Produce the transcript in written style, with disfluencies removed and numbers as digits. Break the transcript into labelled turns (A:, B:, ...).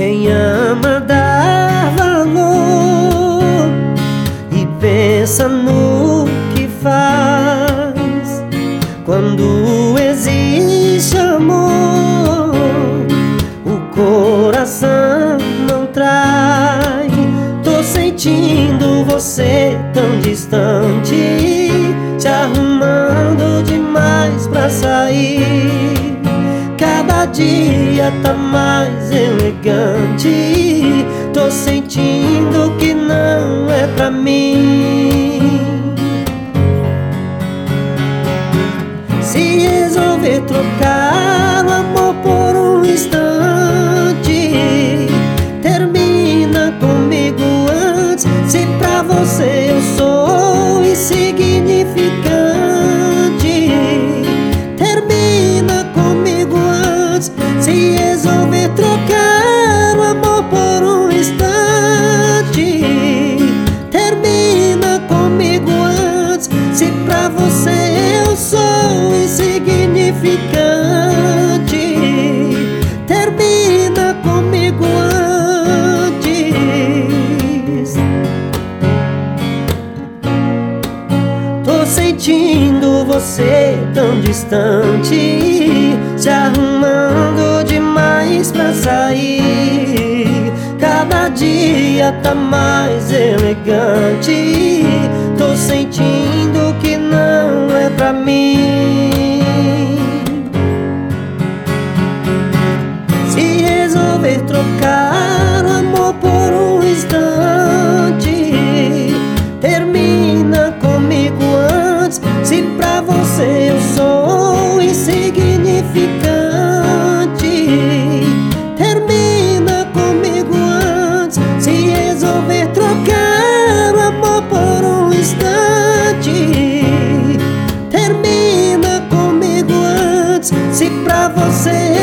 A: Quem ama dá valor e pensa no que faz. Quando existe amor, o coração não trai. Tô sentindo você tão distante, te arrumando demais pra sair. Cada dia tá mais elegante. Tô sentindo que não é pra mim. Se resolver trocar o amor por um instante, termina comigo antes. Se pra você eu sou insignificante, termina comigo antes. Se resolver trocar o amor por um instante, termina comigo antes. Se pra você eu sou insignificante, termina comigo antes. Tô sentindo você tão distante, se arrumando demais pra sair. Cada dia tá mais elegante. Tô sentindo que não é pra mim. Se resolver trocar o amor por um instante, termina comigo antes. Se pra você eu sou insignificante, termina comigo antes. Se resolver trocar o amor por um instante, termina comigo antes. Se pra você